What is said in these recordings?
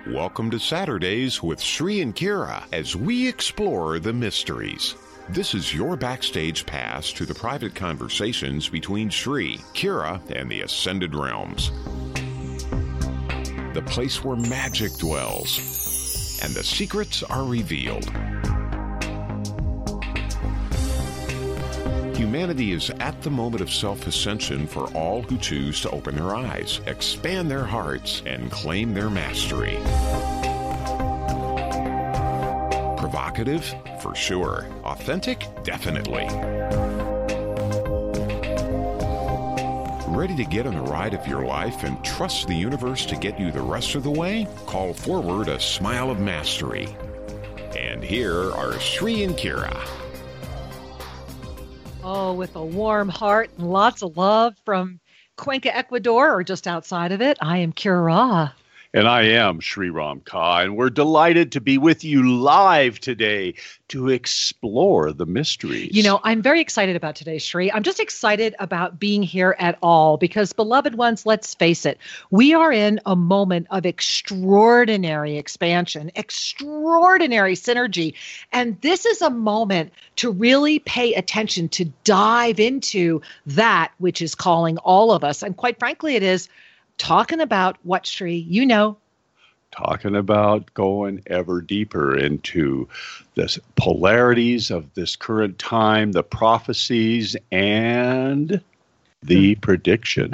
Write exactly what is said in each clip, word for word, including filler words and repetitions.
Welcome to Saturdays with Sri and Kira as we explore the mysteries. This is your backstage pass to the private conversations between Sri, Kira, and the Ascended Realms. The place where magic dwells and the secrets are revealed. Humanity is at the moment of self-ascension for all who choose to open their eyes, expand their hearts, and claim their mastery. Provocative? For sure. Authentic? Definitely. Ready to get on the ride of your life and trust the universe to get you the rest of the way? Call forward a smile of mastery. And here are Sri and Kira. Oh, with a warm heart and lots of love from Cuenca, Ecuador, or just outside of it, I am Kira. And I am Sri Ram Ka, and we're delighted to be with you live today to explore the mysteries. You know, I'm very excited about today, Sri. I'm just excited about being here at all because, beloved ones, let's face it, we are in a moment of extraordinary expansion, extraordinary synergy. And this is a moment to really pay attention, to dive into that which is calling all of us. And quite frankly, it is talking about what, Sri, you know. Talking about going ever deeper into the polarities of this current time, the prophecies, and the prediction.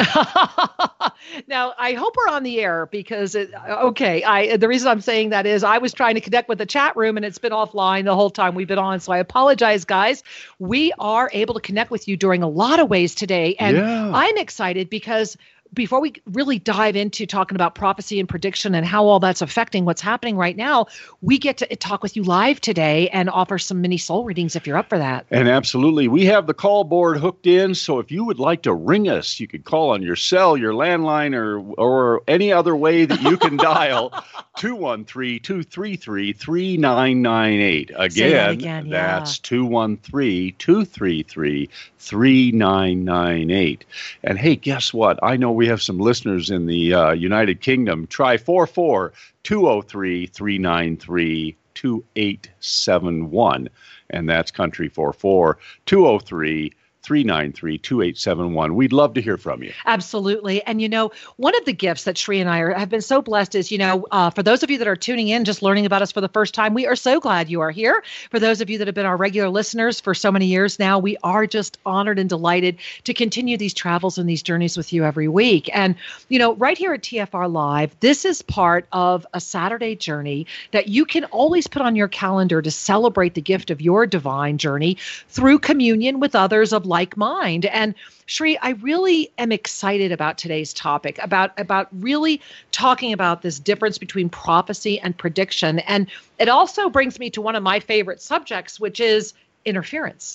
Now, I hope we're on the air because, it, okay, I the reason I'm saying that is I was trying to connect with the chat room and it's been offline the whole time we've been on. So I apologize, guys. We are able to connect with you during a lot of ways today. And Yeah. I'm excited because before we really dive into talking about prophecy and prediction and how all that's affecting what's happening right now, we get to talk with you live today and offer some mini soul readings if you're up for that. And absolutely. We have the call board hooked in. So if you would like to ring us, you could call on your cell, your landline, or or any other way that you can dial two one three, two three three, three nine nine eight. Again, Say that again, yeah. That's two one three, two three three, three nine nine eight. And hey, guess what? I know we have some listeners in the uh, United Kingdom. Try four four, two oh three, three nine three, two eight seven one. And that's country four four, two oh three, three nine three, two eight seven one. We'd love to hear from you. Absolutely. And, you know, one of the gifts that Sri and I are, have been so blessed is, you know, uh, for those of you that are tuning in, just learning about us for the first time, we are so glad you are here. For those of you that have been our regular listeners for so many years now, we are just honored and delighted to continue these travels and these journeys with you every week. And, you know, right here at T F R Live, this is part of a Saturday journey that you can always put on your calendar to celebrate the gift of your divine journey through communion with others of like mind. And Sri, I really am excited about today's topic, about, about really talking about this difference between prophecy and prediction. And it also brings me to one of my favorite subjects, which is interference.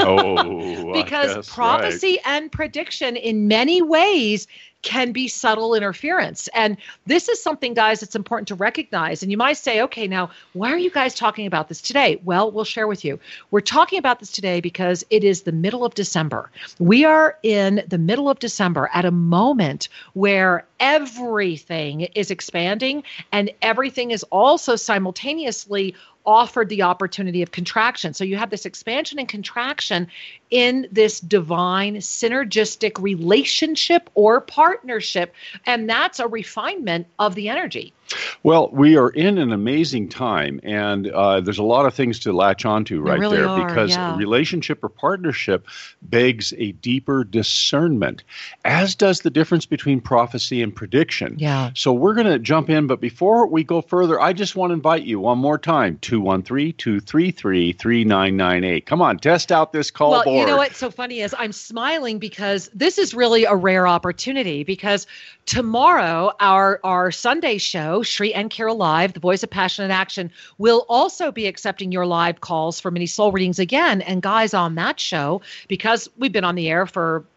Oh, because prophecy right. and prediction in many ways can be subtle interference. And this is something, guys, that's important to recognize. And you might say, okay, now, why are you guys talking about this today? Well, we'll share with you. We're talking about this today because it is the middle of December. We are in the middle of December at a moment where everything is expanding and everything is also simultaneously offered the opportunity of contraction. So you have this expansion and contraction in this divine synergistic relationship or partnership. And that's a refinement of the energy. Well, we are in an amazing time, and uh, there's a lot of things to latch onto right really there are, because yeah. relationship or partnership begs a deeper discernment, as does the difference between prophecy and prediction. Yeah. So we're going to jump in, but before we go further, I just want to invite you one more time, two one three, two three three, three nine nine eight. Come on, test out this call well, board. You know what's so funny is I'm smiling because this is really a rare opportunity because tomorrow, our, our Sunday show, Sri and Kira Live, the Voice of Passionate Action, will also be accepting your live calls for mini soul readings again. And guys, on that show, because we've been on the air for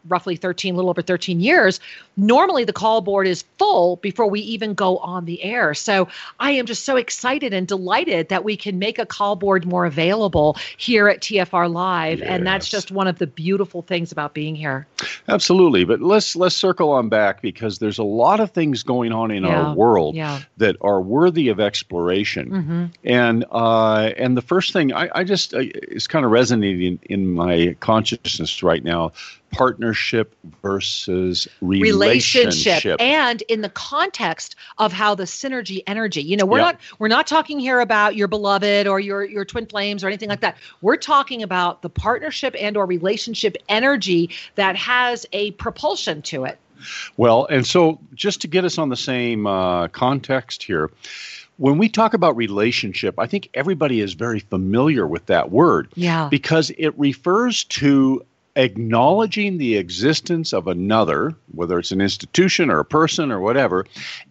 roughly thirteen, a little over thirteen years, normally the call board is full before we even go on the air. So I am just so excited and delighted that we can make a call board more available here at T F R Live. Yes. And that's just one of the beautiful things about being here. Absolutely. But let's let's circle on back, because there's a lot of things going on in yeah. our world yeah. that are worthy of exploration. Mm-hmm. And uh, and the first thing I, I just uh, is kind of resonating in my consciousness right now: partnership versus relationship. relationship. And in the context of how the synergy energy, you know, we're yep. not we're not talking here about your beloved or your your twin flames or anything like that. We're talking about the partnership and or relationship energy that has a propulsion to it. Well, and so just to get us on the same uh, context here, when we talk about relationship, I think everybody is very familiar with that word. Yeah. Because it refers to acknowledging the existence of another, whether it's an institution or a person or whatever,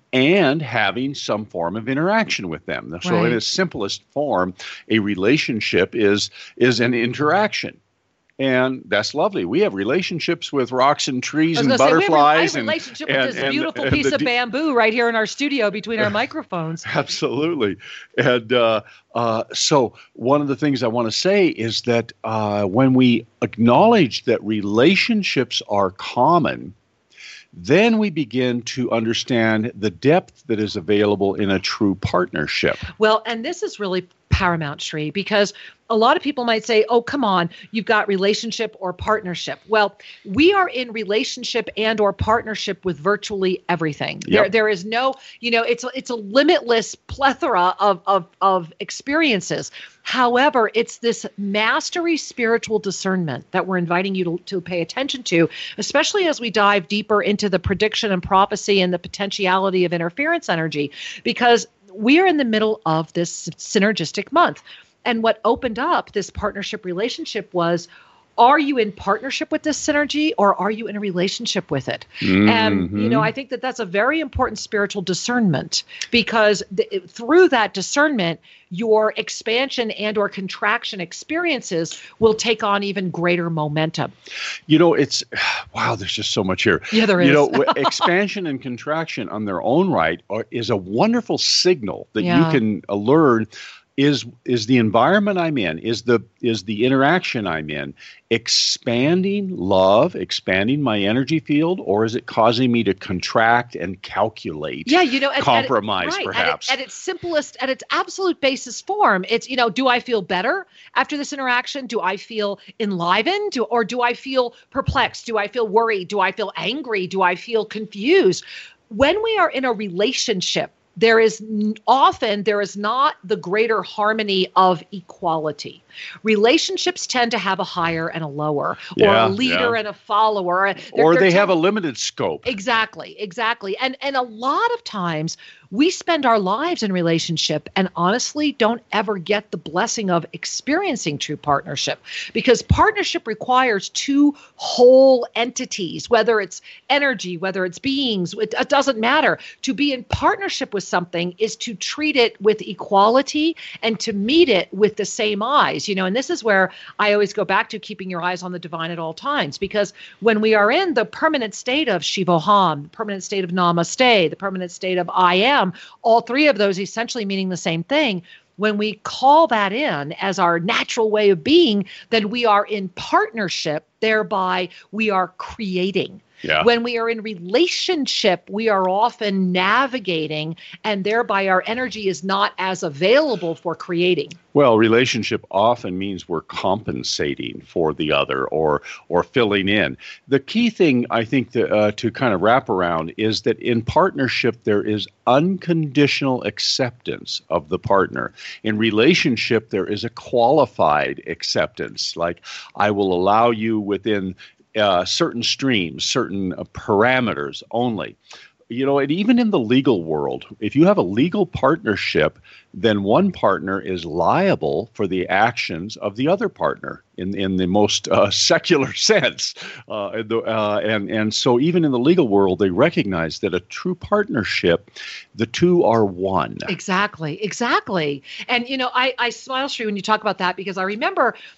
and having some form of interaction with them. So right. in its simplest form, a relationship is is an interaction. And that's lovely. We have relationships with rocks and trees and butterflies. Say, we have a relationship and, with this and, beautiful and, piece and of the, bamboo right here in our studio between our microphones. Absolutely. And uh, uh, so one of the things I want to say is that uh, when we acknowledge that relationships are common, then we begin to understand the depth that is available in a true partnership. Well, and this is really paramount, Sri, because a lot of people might say, oh, come on, you've got relationship or partnership. Well, we are in relationship and or partnership with virtually everything. Yep. There, there is no, you know, it's, it's a limitless plethora of, of, of experiences. However, it's this mastery spiritual discernment that we're inviting you to, to pay attention to, especially as we dive deeper into the prediction and prophecy and the potentiality of interference energy, because we are in the middle of this synergistic month. And what opened up this partnership relationship was, are you in partnership with this synergy or are you in a relationship with it? Mm-hmm. And, you know, I think that that's a very important spiritual discernment, because th- through that discernment, your expansion and or contraction experiences will take on even greater momentum. You know, it's, wow, there's just so much here. Yeah, there is. You know, expansion and contraction on their own right are, is a wonderful signal that yeah. you can uh, learn. Is is the environment I'm in, is the is the interaction I'm in expanding love, expanding my energy field, or is it causing me to contract and calculate? Yeah, you know, at, compromise, at, right, perhaps. At, it, at its simplest, at its absolute basis form, it's, you know, do I feel better after this interaction? Do I feel enlivened, do, or do I feel perplexed? Do I feel worried? Do I feel angry? Do I feel confused? When we are in a relationship, there is often, there is not the greater harmony of equality. Relationships tend to have a higher and a lower, yeah, or a leader yeah. and a follower. They're, or they're they t- have a limited scope. Exactly, exactly. And, and a lot of times we spend our lives in relationship and honestly don't ever get the blessing of experiencing true partnership, because partnership requires two whole entities, whether it's energy, whether it's beings, it, it doesn't matter. To be in partnership with something is to treat it with equality and to meet it with the same eyes, you know, and this is where I always go back to keeping your eyes on the divine at all times, because when we are in the permanent state of Shivoham, the permanent state of Namaste, the permanent state of I am, all three of those essentially meaning the same thing, when we call that in as our natural way of being, then we are in partnership, thereby we are creating. Yeah. When we are in relationship, we are often navigating, and thereby our energy is not as available for creating. Well, relationship often means we're compensating for the other or or filling in. The key thing, I think, to, uh, to kind of wrap around is that in partnership, there is unconditional acceptance of the partner. In relationship, there is a qualified acceptance, like I will allow you within Uh, certain streams, certain uh, parameters only. You know, and even in the legal world, if you have a legal partnership, then one partner is liable for the actions of the other partner in, in the most uh, secular sense. Uh, and, the, uh, and, and so even in the legal world, they recognize that a true partnership, the two are one. Exactly, exactly. And, you know, I, I smile, Sri, when you talk about that, because I remember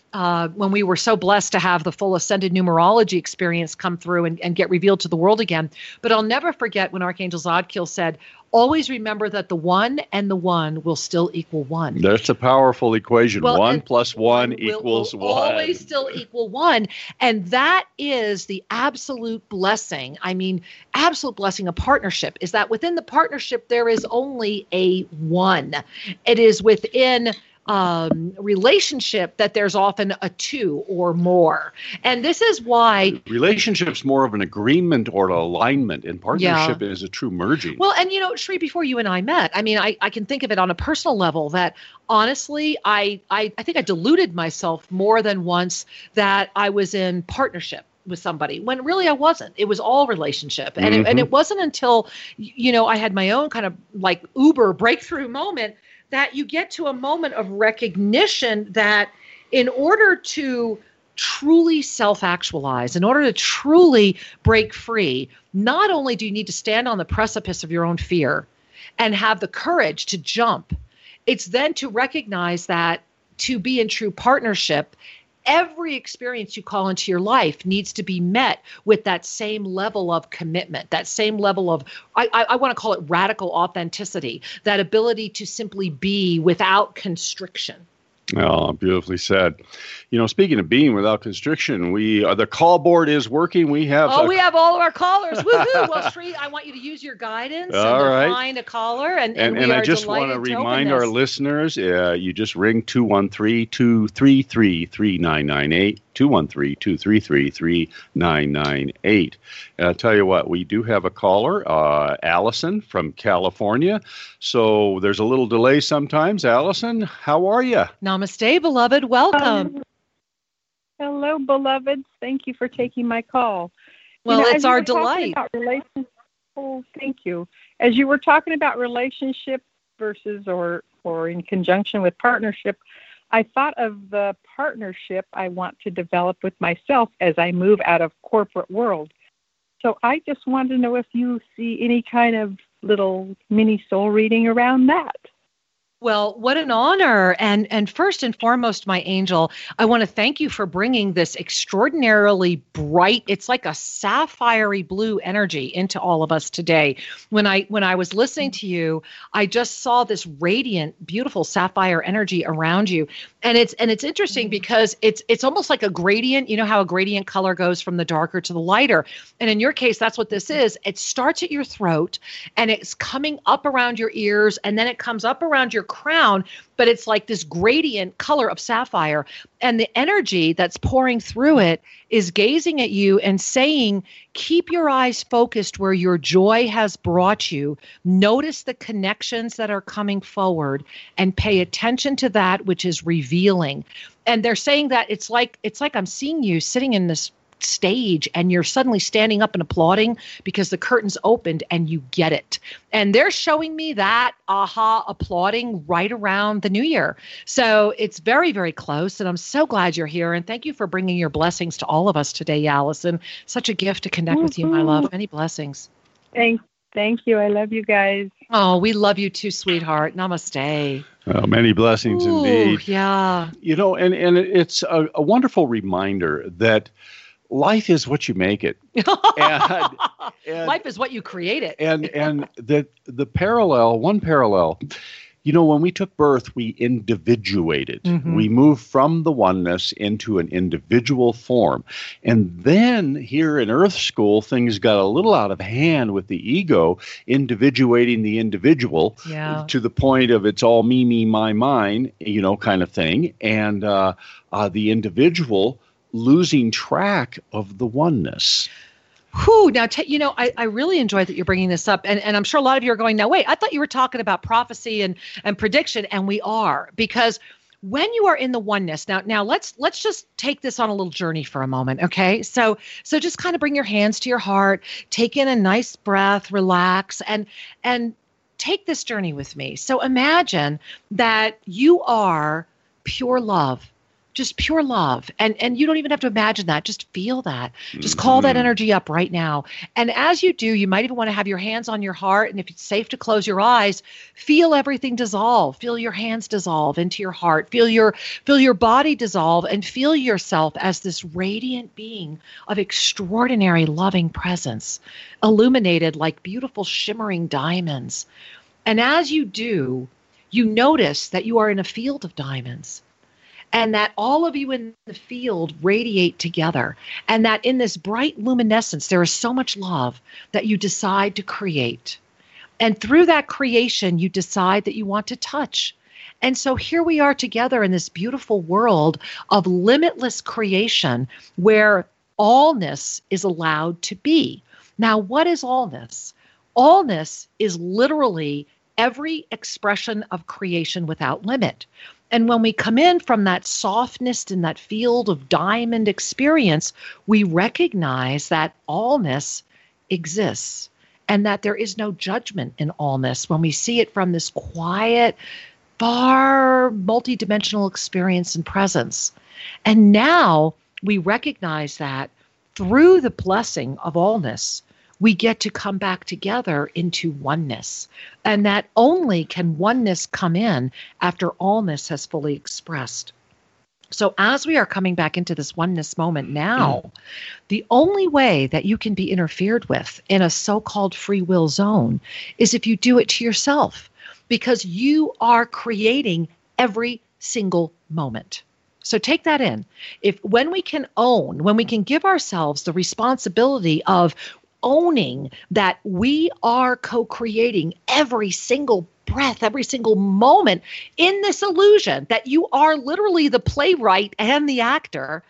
uh, when we were so blessed to have the full ascended numerology experience come through and, and get revealed to the world again. But I'll never forget when Archangel Zadkiel said, always remember that the one and the one will still equal one. That's a powerful equation. Well, one plus one will, equals will one. Always still equal one. And that is the absolute blessing. I mean, absolute blessing of partnership is that within the partnership, there is only a one. It is within um, relationship that there's often a two or more. And this is why relationship's more of an agreement or an alignment, and partnership yeah. is a true merging. Well, and you know, Sri, before you and I met, I mean, I, I can think of it on a personal level that honestly, I, I, I think I deluded myself more than once that I was in partnership with somebody when really I wasn't. It was all relationship. And, mm-hmm. it, and it wasn't until, you know, I had my own kind of like Uber breakthrough moment that you get to a moment of recognition that in order to truly self-actualize, in order to truly break free, not only do you need to stand on the precipice of your own fear and have the courage to jump, it's then to recognize that to be in true partnership, every experience you call into your life needs to be met with that same level of commitment, that same level of, I, I, I want to call it radical authenticity, that ability to simply be without constriction. Oh, beautifully said. You know, speaking of being without constriction, we uh, the call board is working. We have oh, a, we have all of our callers. Woohoo! Well, Sri, I want you to use your guidance all and right. to find a caller. And and, and, we and are I just want to delighted to remind open our this. listeners, uh, you just ring two one three, two three three, three nine nine eight, two one three, two three three, three nine nine eight. And I'll tell you what, we do have a caller, uh, Allison from California. So there's a little delay sometimes. Allison, how are you? Namaste, beloved. Welcome. Um, hello, beloveds. Thank you for taking my call. Well, you know, it's our delight. Relation- oh, thank you. As you were talking about relationship versus or, or in conjunction with partnership, I thought of the partnership I want to develop with myself as I move out of corporate world. So I just wanted to know if you see any kind of little mini soul reading around that. Well, what an honor. And and first and foremost, my angel, I want to thank you for bringing this extraordinarily bright, it's like a sapphire blue energy into all of us today. When I when I was listening to you, I just saw this radiant, beautiful sapphire energy around you. And it's and it's interesting because it's it's almost like a gradient. You know how a gradient color goes from the darker to the lighter. And in your case, that's what this is. It starts at your throat and it's coming up around your ears and then it comes up around your crown, but it's like this gradient color of sapphire. And the energy that's pouring through it is gazing at you and saying, keep your eyes focused where your joy has brought you. Notice the connections that are coming forward and pay attention to that which is revealing. And they're saying that it's like it's like I'm seeing you sitting in this stage and you're suddenly standing up and applauding because the curtains opened and you get it. And they're showing me that aha applauding right around the new year. So it's very, very close. And I'm so glad you're here. And thank you for bringing your blessings to all of us today, Allison. Such a gift to connect mm-hmm. with you, my love. Many blessings. Thank, thank you. I love you guys. Oh, we love you too, sweetheart. Namaste. Well, many blessings Ooh, indeed. Yeah. You know, and, and it's a, a wonderful reminder that life is what you make it. and, and, life is what you create it. and and the the parallel, one parallel, you know, when we took birth, we individuated. Mm-hmm. We moved from the oneness into an individual form. And then here in Earth School, things got a little out of hand with the ego, individuating the individual yeah. to the point of it's all me, me, my, mine, you know, kind of thing. And uh, uh, the individual losing track of the oneness. Whew, now, t- you know, I, I really enjoy that you're bringing this up. And, and I'm sure a lot of you are going, now, wait, I thought you were talking about prophecy and, and prediction. And we are, because when you are in the oneness, now, now let's let's just take this on a little journey for a moment. OK, so so just kind of bring your hands to your heart, take in a nice breath, relax, and and take this journey with me. So imagine that you are pure love. just pure love. And and you don't even have to imagine that. Just feel that. Just call that energy up right now. And as you do, you might even want to have your hands on your heart. And if it's safe to close your eyes, feel everything dissolve. Feel your hands dissolve into your heart. Feel your feel your body dissolve, and feel yourself as this radiant being of extraordinary loving presence, illuminated like beautiful shimmering diamonds. And as you do, you notice that you are in a field of diamonds, and that all of you in the field radiate together, and that in this bright luminescence, there is so much love that you decide to create. And through that creation, you decide that you want to touch. And so here we are together in this beautiful world of limitless creation where allness is allowed to be. Now, what is allness? Allness is literally every expression of creation without limit. And when we come in from that softness in that field of diamond experience, we recognize that allness exists and that there is no judgment in allness when we see it from this quiet, far multidimensional experience and presence. And now we recognize that through the blessing of allness, we get to come back together into oneness. And that only can oneness come in after allness has fully expressed. So as we are coming back into this oneness moment now, mm. the only way that you can be interfered with in a so-called free will zone is if you do it to yourself, because you are creating every single moment. So take that in. If when we can own, when we can give ourselves the responsibility of owning that we are co-creating every single breath, every single moment in this illusion, that you are literally the playwright and the actor,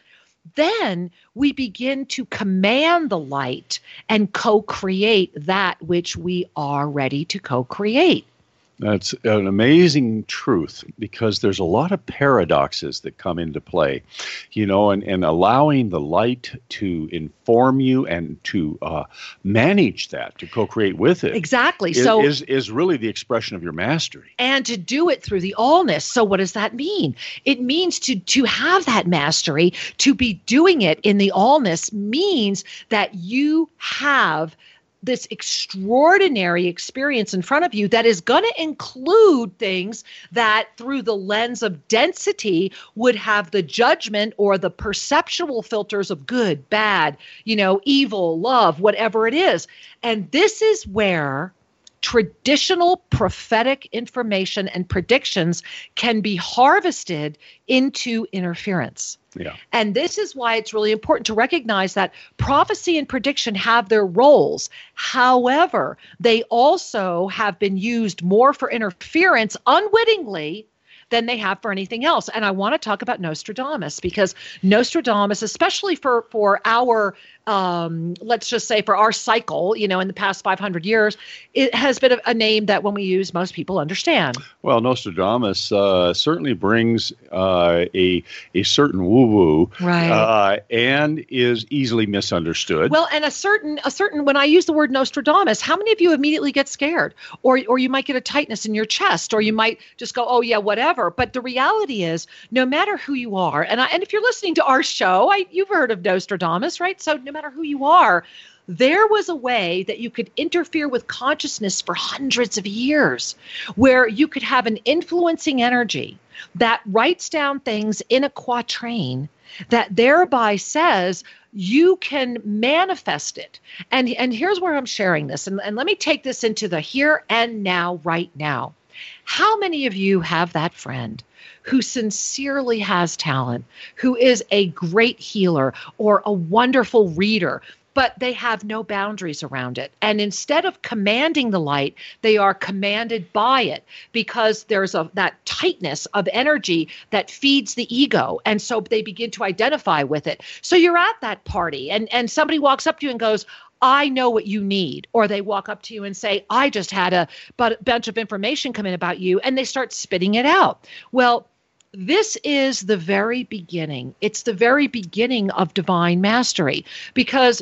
then we begin to command the light and co-create that which we are ready to co-create. That's an amazing truth, because there's a lot of paradoxes that come into play, you know, and, and allowing the light to inform you and to uh, manage that, to co-create with it. Exactly. Is, so is, is really the expression of your mastery. And to do it through the allness. So what does that mean? It means to, to have that mastery, to be doing it in the allness means that you have this extraordinary experience in front of you that is going to include things that through the lens of density would have the judgment or the perceptual filters of good, bad, you know, evil, love, whatever it is. And this is where traditional prophetic information and predictions can be harvested into interference. Yeah. And this is why it's really important to recognize that prophecy and prediction have their roles. However, they also have been used more for interference unwittingly than they have for anything else. And I want to talk about Nostradamus, because Nostradamus, especially for, for our, um, let's just say for our cycle, you know, in the past five hundred years, it has been a, a name that when we use, most people understand. Well, Nostradamus uh, certainly brings uh, a a certain woo-woo, right. uh, and is easily misunderstood. Well, and a certain, a certain, when I use the word Nostradamus, how many of you immediately get scared? Or, or you might get a tightness in your chest, or you might just go, oh yeah, whatever. But the reality is, no matter who you are, and I, and if you're listening to our show, I, you've heard of Nostradamus, right? So no matter who you are, there was a way that you could interfere with consciousness for hundreds of years, where you could have an influencing energy that writes down things in a quatrain that thereby says you can manifest it. And, and here's where I'm sharing this. And, and let me take this into the here and now, right now. How many of you have that friend who sincerely has talent, who is a great healer or a wonderful reader, but they have no boundaries around it? And instead of commanding the light, they are commanded by it, because there's a that tightness of energy that feeds the ego. And so they begin to identify with it. So you're at that party and, and somebody walks up to you and goes, I know what you need. Or they walk up to you and say, I just had a bunch of information come in about you, and they start spitting it out. Well, this is the very beginning. It's the very beginning of divine mastery, because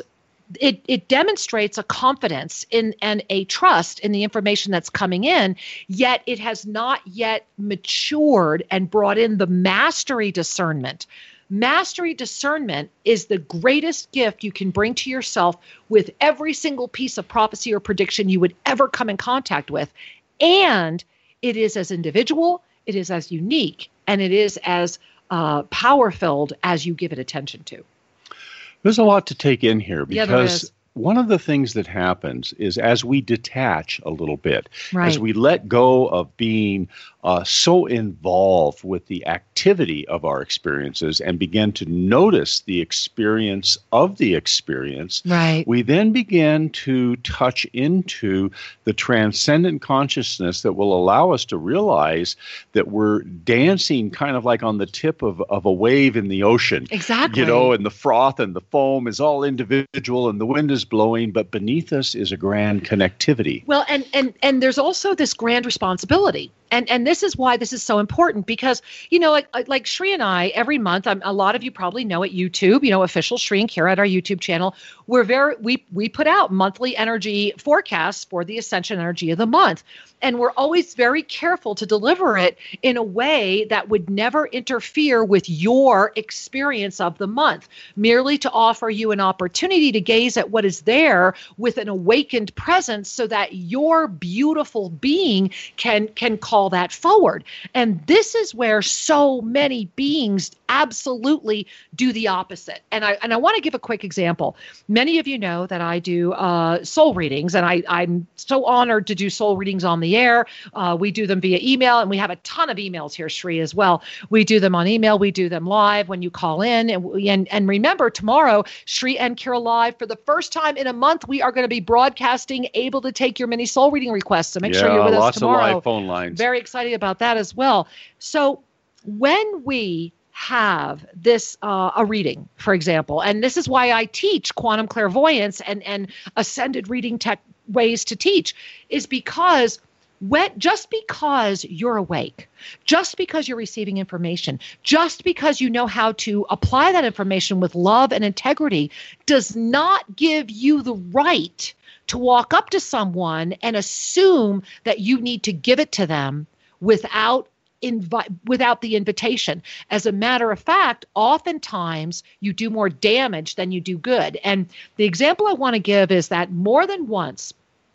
it it demonstrates a confidence in and a trust in the information that's coming in, yet it has not yet matured and brought in the mastery discernment. Mastery discernment is the greatest gift you can bring to yourself with every single piece of prophecy or prediction you would ever come in contact with. And it is as individual, it is as unique, and it is as uh, power-filled as you give it attention to. There's a lot to take in here Yeah, there because is. one of the things that happens is as we detach a little bit, Right. as we let go of being uh, so involved with the activity of our experiences and begin to notice the experience of the experience, Right. we then begin to touch into the transcendent consciousness that will allow us to realize that we're dancing kind of like on the tip of, of a wave in the ocean. Exactly. You know, and the froth and the foam is all individual and the wind is blowing, but beneath us is a grand connectivity. Well, and and and there's also this grand responsibility. And and this is why this is so important because, you know, like like Sri and I, every month, I'm, a lot of you probably know at YouTube, you know, official Sri and Kira at our YouTube channel, we're very, we, we put out monthly energy forecasts for the Ascension Energy of the month. And we're always very careful to deliver it in a way that would never interfere with your experience of the month, merely to offer you an opportunity to gaze at what is there with an awakened presence so that your beautiful being can, can call that forward. And this is where so many beings absolutely do the opposite. And I and I want to give a quick example. Many of you know that I do uh, soul readings, and I, I'm so honored to do soul readings on the air. Uh, we do them via email, and we have a ton of emails here, Sri, as well. We do them on email. We do them live when you call in. And we, and, and remember, tomorrow, Sri and Kira Live, for the first time in a month, we are going to be broadcasting, able to take your mini soul reading requests. So make yeah, sure you're with us lots tomorrow. of live phone lines. Very excited about that as well. So when we have this uh, a reading, for example, and this is why I teach quantum clairvoyance and and ascended reading tech ways to teach, is because when just because you're awake, just because you're receiving information, just because you know how to apply that information with love and integrity, does not give you the right to walk up to someone and assume that you need to give it to them without Invi- without the invitation. As a matter of fact, oftentimes you do more damage than you do good. And the example I want to give is that more than once,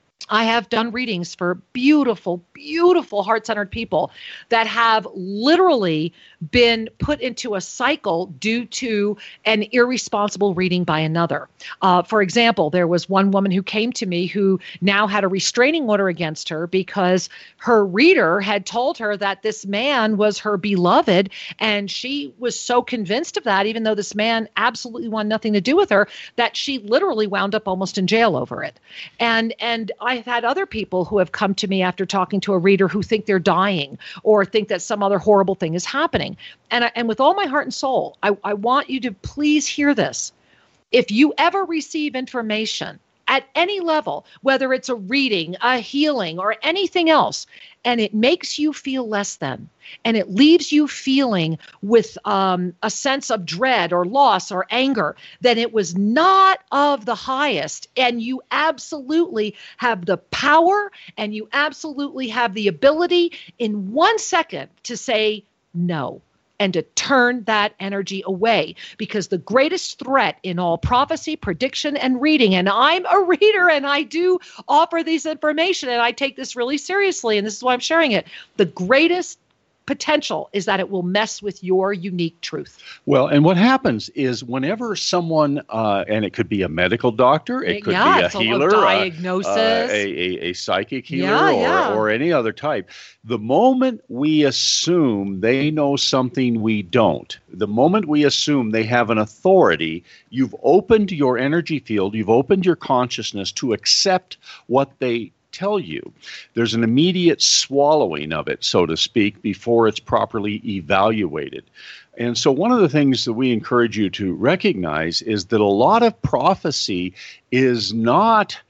I have done readings for beautiful, beautiful heart-centered people that have literally been put into a cycle due to an irresponsible reading by another. Uh, for example, there was one woman who came to me who now had a restraining order against her because her reader had told her that this man was her beloved, and she was so convinced of that, even though this man absolutely wanted nothing to do with her, that she literally wound up almost in jail over it. And and I I've had other people who have come to me after talking to a reader who think they're dying or think that some other horrible thing is happening. And I, and with all my heart and soul, I, I want you to please hear this. If you ever receive information at any level, whether it's a reading, a healing, or anything else, and it makes you feel less than, and it leaves you feeling with um, a sense of dread or loss or anger, then it was not of the highest. And you absolutely have the power and you absolutely have the ability in one second to say no, and to turn that energy away, because the greatest threat in all prophecy, prediction, and reading, and I'm a reader and I do offer these information and I take this really seriously, and this is why I'm sharing it. The greatest potential is that it will mess with your unique truth. Well, and what happens is whenever someone, uh, and it could be a medical doctor, it could yeah, be a it's healer, a uh, diagnosis, uh, a, a, a psychic healer, Yeah, or, yeah. or any other type, the moment we assume they know something we don't, the moment we assume they have an authority, you've opened your energy field, you've opened your consciousness to accept what they tell you. There's an immediate swallowing of it, so to speak, before it's properly evaluated. And so one of the things that we encourage you to recognize is that a lot of prophecy is not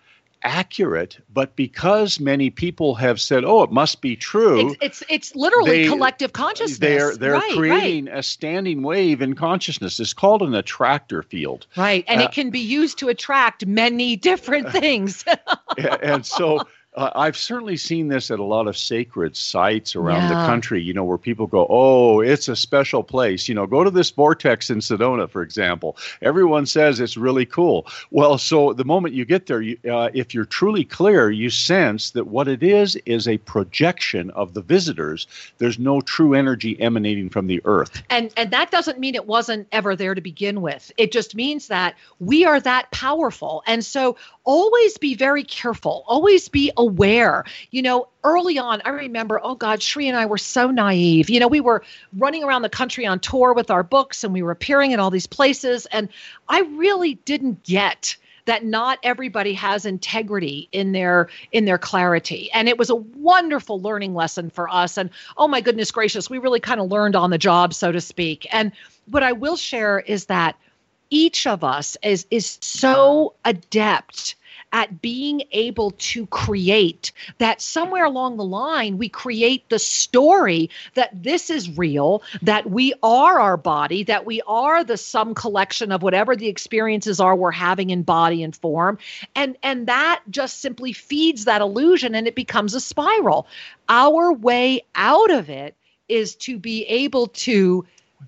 accurate, but because many people have said, "Oh, it must be true," it's it's, it's literally they, collective consciousness. They're they're right, creating right. a standing wave in consciousness. It's called an attractor field, right? And uh, it can be used to attract many different things. And so. Uh, I've certainly seen this at a lot of sacred sites around Yeah. the country, you know, where people go, oh, it's a special place. You know, go to this vortex in Sedona, for example. Everyone says it's really cool. Well, so the moment you get there, you, uh, if you're truly clear, you sense that what it is is a projection of the visitors. There's no true energy emanating from the earth. And and that doesn't mean it wasn't ever there to begin with. It just means that we are that powerful. And so always be very careful. Always be aware. You know, early on, I remember, oh God, Sri and I were so naive. You know, we were running around the country on tour with our books and we were appearing in all these places. And I really didn't get that not everybody has integrity in their in their clarity. And it was a wonderful learning lesson for us. And oh my goodness gracious, we really kind of learned on the job, so to speak. And what I will share is that each of us is is so adept at being able to create that somewhere along the line, we create the story that this is real, that we are our body, that we are the sum collection of whatever the experiences are we're having in body and form. And, and that just simply feeds that illusion and it becomes a spiral. Our way out of it is to be able to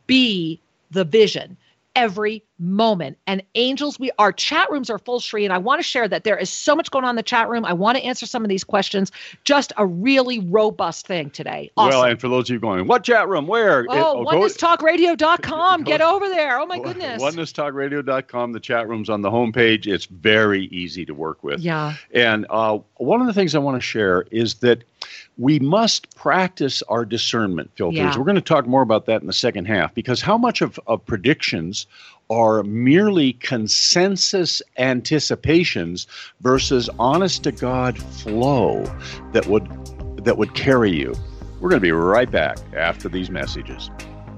be the vision every moment. And angels, we our chat rooms are full, Sri, and I want to share that there is so much going on in the chat room. I want to answer some of these questions. Just a really robust thing today. Awesome. Well, and for those of you going, what chat room? Where? Oh, It- oh, go- oneness talk radio dot com. Get over there. Oh my goodness. oneness talk radio dot com. The chat room's on the homepage. It's very easy to work with. Yeah. And uh, one of the things I want to share is that we must practice our discernment filters. Yeah. We're going to talk more about that in the second half, because how much of, of predictions are merely consensus anticipations versus honest to God flow that would that would carry you. We're going to be right back after these messages.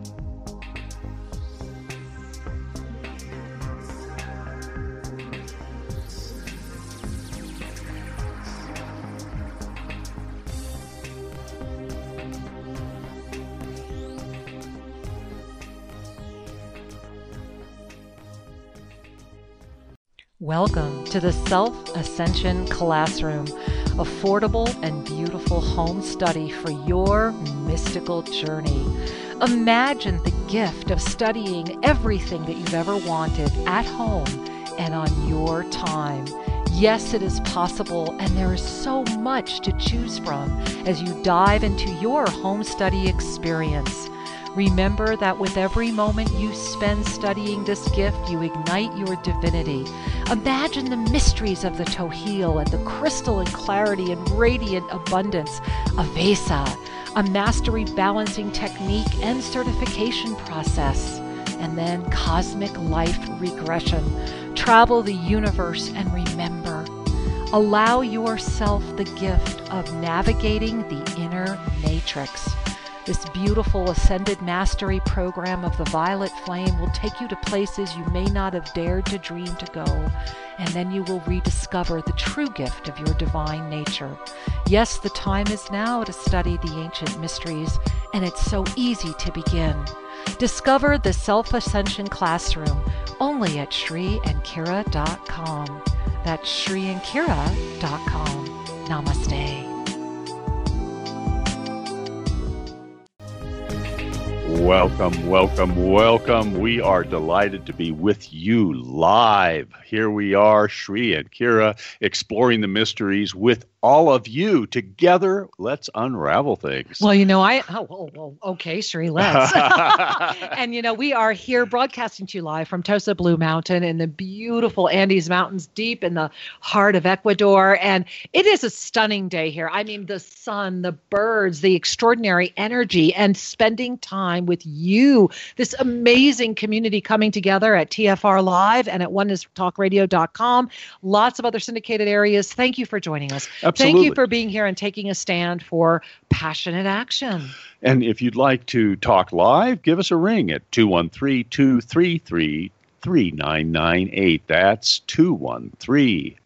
Welcome to the Self-Ascension Classroom, affordable and beautiful home study for your mystical journey. Imagine the gift of studying everything that you've ever wanted at home and on your time. Yes, it is possible, and there is so much to choose from as you dive into your home study experience. Remember that with every moment you spend studying this gift, you ignite your divinity. Imagine the mysteries of the Tohil and the crystalline clarity and radiant abundance of Vesa, a mastery balancing technique and certification process, and then cosmic life regression. Travel the universe and remember. Allow yourself the gift of navigating the inner matrix. This beautiful Ascended Mastery program of the Violet Flame will take you to places you may not have dared to dream to go, and then you will rediscover the true gift of your divine nature. Yes, the time is now to study the ancient mysteries, and it's so easy to begin. Discover the Self-Ascension Classroom only at Sri and Kira dot com. That's Sri and Kira dot com. Namaste. Welcome, welcome, welcome. We are delighted to be with you live. Here we are, Sri and Kira, exploring the mysteries with all of you. Together, let's unravel things. Well, you know, I, oh, oh, oh okay, Sri, let's. And, you know, we are here broadcasting to you live from Tosa Blue Mountain in the beautiful Andes Mountains, deep in the heart of Ecuador. And it is a stunning day here. I mean, the sun, the birds, the extraordinary energy, and spending time with you, this amazing community coming together at T F R Live and at oneness talk radio dot com. Lots of other syndicated areas. Thank you for joining us. Absolutely. Thank you for being here and taking a stand for passionate action. And if you'd like to talk live, give us a ring at two one three, two three three, three nine nine eight. That's two one three,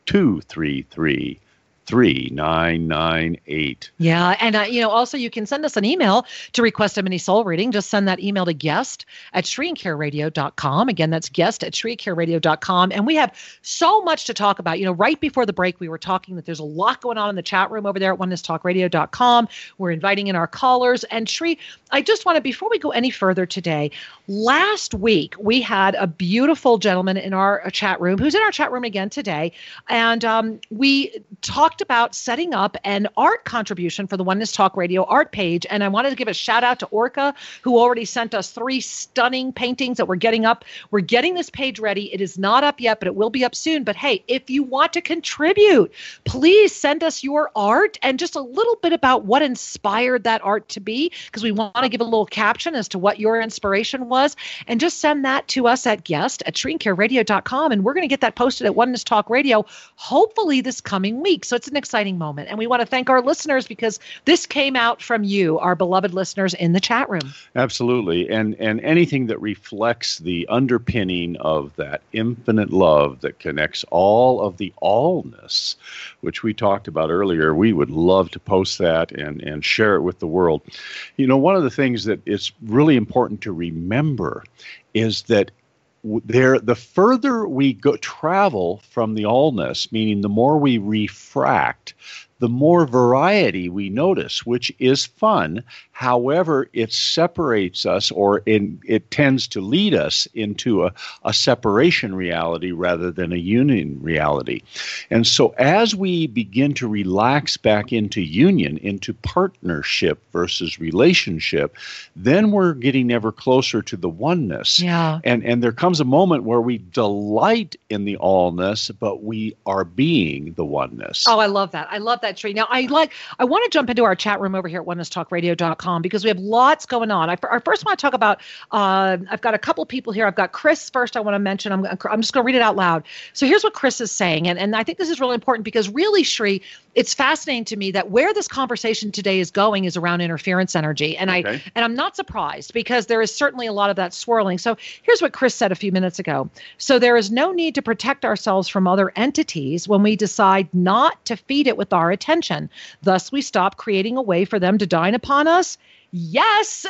two three three, three nine nine eight. Yeah. And, uh, you know, also you can send us an email to request a mini soul reading. Just send that email to guest at Sri and Care Radio dot com. Again, that's guest at Sri and Care Radio dot com. And we have so much to talk about. You know, right before the break, we were talking that there's a lot going on in the chat room over there at oneness talk radio dot com. We're inviting in our callers. And Sri, I just want to, before we go any further today, last week we had a beautiful gentleman in our uh, chat room who's in our chat room again today. And um, we talked about setting up an art contribution for the Oneness Talk Radio art page. And I wanted to give a shout out to Orca, who already sent us three stunning paintings that we're getting up. We're getting this page ready. It is not up yet, but it will be up soon. But hey, if you want to contribute, please send us your art and just a little bit about what inspired that art to be, because we want to give a little caption as to what your inspiration was. And just send that to us at guest at Sri and Care Radio dot com. And we're going to get that posted at Oneness Talk Radio, hopefully this coming week. So it's an exciting moment. And we want to thank our listeners because this came out from you, our beloved listeners in the chat room. Absolutely. And and anything that reflects the underpinning of that infinite love that connects all of the allness, which we talked about earlier, we would love to post that and, and share it with the world. You know, one of the things that is really important to remember is that there, the further we go travel from the allness, meaning the more we refract, the more variety we notice, which is fun. However, it separates us, or in, it tends to lead us into a, a separation reality rather than a union reality. And so as we begin to relax back into union, into partnership versus relationship, then we're getting ever closer to the oneness. Yeah. And, and there comes a moment where we delight in the allness, but we are being the oneness. Oh, I love that. I love that, Sri. Now, I like. I want to jump into our chat room over here at oneness talk radio dot com because we have lots going on. I, I first want to talk about, uh, I've got a couple people here. I've got Chris first I want to mention. I'm, I'm just going to read it out loud. So here's what Chris is saying. And, and I think this is really important because really, Sri, it's fascinating to me that where this conversation today is going is around interference energy. And Okay. I and I'm not surprised because there is certainly a lot of that swirling. So here's what Chris said a few minutes ago. So there is no need to protect ourselves from other entities when we decide not to feed it with our attention. Thus, we stop creating a way for them to dine upon us. Yes.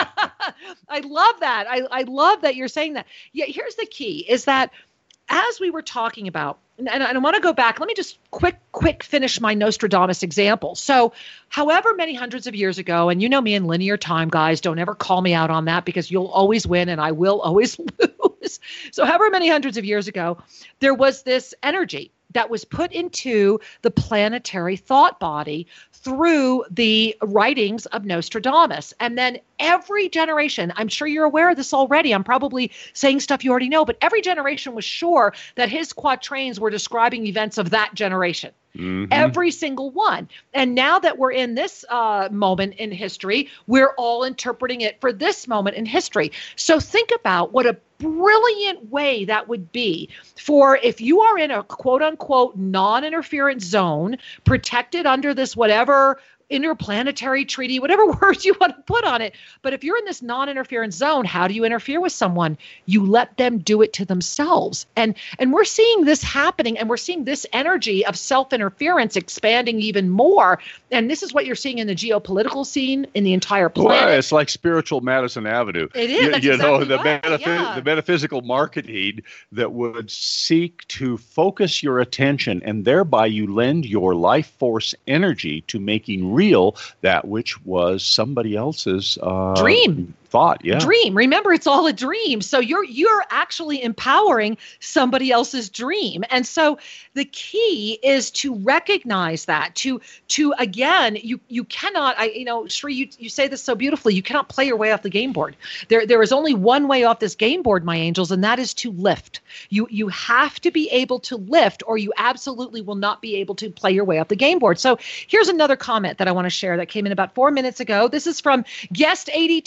I love that. I, I love that you're saying that. Yeah, here's the key is that as we were talking about, and, and I want to go back, let me just quick, quick finish my Nostradamus example. So however many hundreds of years ago, and you know me in linear time, guys, don't ever call me out on that because you'll always win and I will always lose. So however many hundreds of years ago, there was this energy that was put into the planetary thought body through the writings of Nostradamus. And then every generation, I'm sure you're aware of this already, I'm probably saying stuff you already know, but every generation was sure that his quatrains were describing events of that generation. Mm-hmm. Every single one. And now that we're in this uh, moment in history, we're all interpreting it for this moment in history. So think about what a brilliant way that would be for if you are in a quote unquote non-interference zone, protected under this whatever interplanetary treaty, whatever words you want to put on it. But if you're in this non-interference zone, how do you interfere with someone? You let them do it to themselves. And and we're seeing this happening, and we're seeing this energy of self-interference expanding even more. And this is what you're seeing in the geopolitical scene in the entire planet. Well, it's like spiritual Madison Avenue. It is. You, That's you know, exactly the, right. metaph- yeah. the metaphysical marketing that would seek to focus your attention, and thereby you lend your life force energy to making real that which was somebody else's uh, dream. Thought, yeah. Dream. Remember, it's all a dream. So you're you're actually empowering somebody else's dream. And so the key is to recognize that, to to again, you you cannot, I you know, Sri, you you say this so beautifully, you cannot play your way off the game board. There there is only one way off this game board, my angels, and that is to lift. You you have to be able to lift, or you absolutely will not be able to play your way off the game board. So here's another comment that I want to share that came in about four minutes ago. This is from Guest eighty-two. Hello.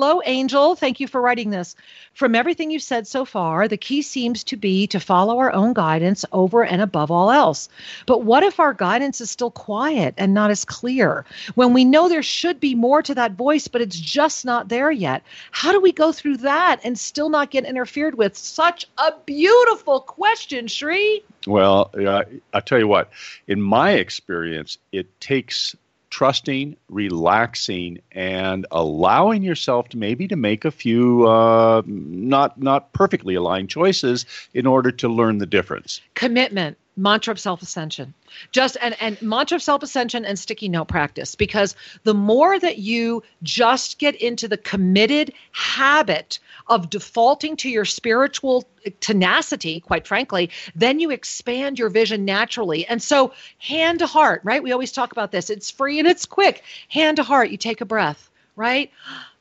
Hello, Angel. Thank you for writing this. From everything you've said so far, the key seems to be to follow our own guidance over and above all else. But what if our guidance is still quiet and not as clear? When we know there should be more to that voice, but it's just not there yet. How do we go through that and still not get interfered with? Such a beautiful question, Sri. Well, uh, I'll tell you what, in my experience, it takes trusting, relaxing, and allowing yourself to maybe to make a few uh, not not perfectly aligned choices in order to learn the difference. Commitment. Mantra of self-ascension. Just and, and mantra of self-ascension and sticky note practice, because the more that you just get into the committed habit of defaulting to your spiritual tenacity, quite frankly, then you expand your vision naturally. And so hand to heart, right? We always talk about this. It's free and it's quick. Hand to heart, you take a breath, right?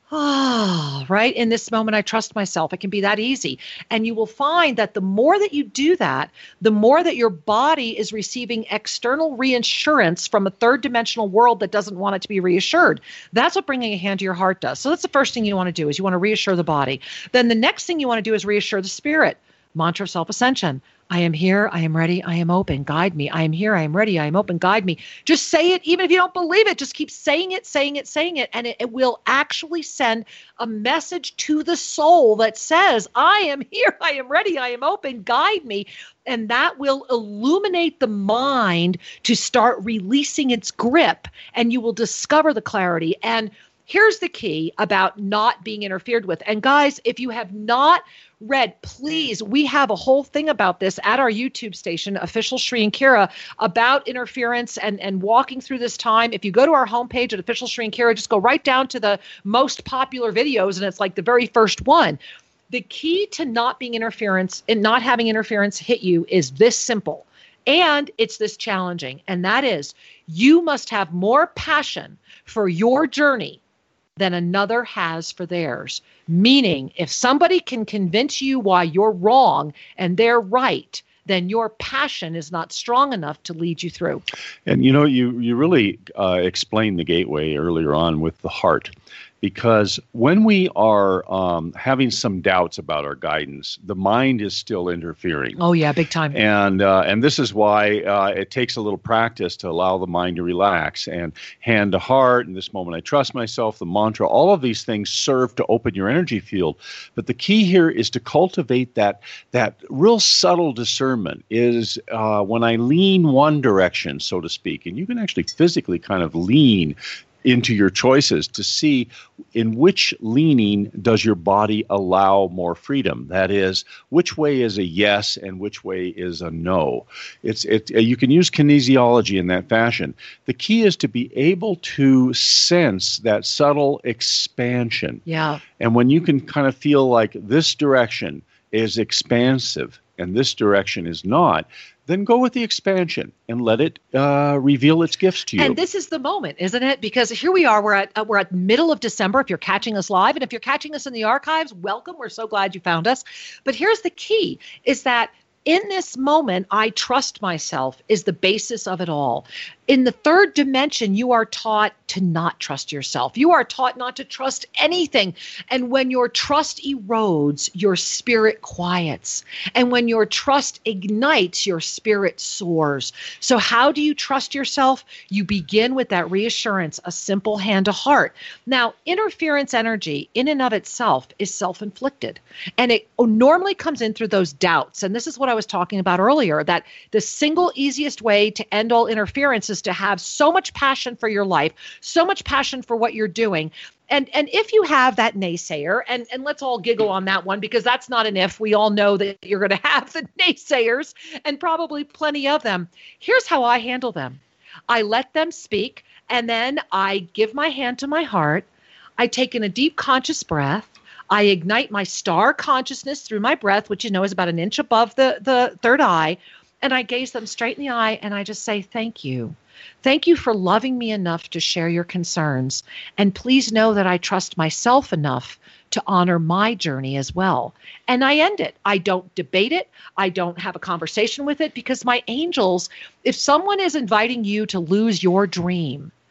Ah, right. In this moment, I trust myself. It can be that easy. And you will find that the more that you do that, the more that your body is receiving external reassurance from a third dimensional world that doesn't want it to be reassured. That's what bringing a hand to your heart does. So that's the first thing you want to do is you want to reassure the body. Then the next thing you want to do is reassure the spirit. Mantra of self-ascension. I am here. I am ready. I am open. Guide me. I am here. I am ready. I am open. Guide me. Just say it. Even if you don't believe it, just keep saying it, saying it, saying it. And it, it will actually send a message to the soul that says, I am here. I am ready. I am open. Guide me. And that will illuminate the mind to start releasing its grip. And you will discover the clarity. And here's the key about not being interfered with. And guys, if you have not read, please, we have a whole thing about this at our YouTube station, Official Sri and Kira, about interference and, and walking through this time. If you go to our homepage at Official Sri and Kira, just go right down to the most popular videos, and it's like the very first one. The key to not being interference and not having interference hit you is this simple. And it's this challenging. And that is, you must have more passion for your journey than another has for theirs. Meaning, if somebody can convince you why you're wrong and they're right, then your passion is not strong enough to lead you through. And you know, you you really uh, explained the gateway earlier on with the heart. Because when we are um, having some doubts about our guidance, the mind is still interfering. Oh, yeah, big time. And uh, and this is why uh, it takes a little practice to allow the mind to relax. And hand to heart, in this moment I trust myself, the mantra, all of these things serve to open your energy field. But the key here is to cultivate that, that real subtle discernment is uh, when I lean one direction, so to speak, and you can actually physically kind of lean into your choices to see in which leaning does your body allow more freedom. That is, which way is a yes and which way is a no. It's it. You can use kinesiology in that fashion. The key is to be able to sense that subtle expansion. Yeah. And when you can kind of feel like this direction is expansive and this direction is not, then go with the expansion and let it uh, reveal its gifts to you. And this is the moment, isn't it? Because here we are. We're at uh, we're at middle of December. If you're catching us live, and if you're catching us in the archives, welcome. We're so glad you found us. But here's the key: is that in this moment, I trust myself is the basis of it all. In the third dimension, you are taught to not trust yourself. You are taught not to trust anything. And when your trust erodes, your spirit quiets. And when your trust ignites, your spirit soars. So how do you trust yourself? You begin with that reassurance, a simple hand to heart. Now, interference energy in and of itself is self-inflicted. And it normally comes in through those doubts. And this is what I was talking about earlier, that the single easiest way to end all interference is to have so much passion for your life, so much passion for what you're doing. And and if you have that naysayer, and, and let's all giggle on that one, because that's not an if. We all know that you're going to have the naysayers and probably plenty of them. Here's how I handle them. I let them speak, and then I give my hand to my heart. I take in a deep conscious breath. I ignite my star consciousness through my breath, which you know is about an inch above the, the third eye. And I gaze them straight in the eye and I just say, thank you. Thank you for loving me enough to share your concerns. And please know that I trust myself enough to honor my journey as well. And I end it. I don't debate it. I don't have a conversation with it, because my angels, if someone is inviting you to lose your dream,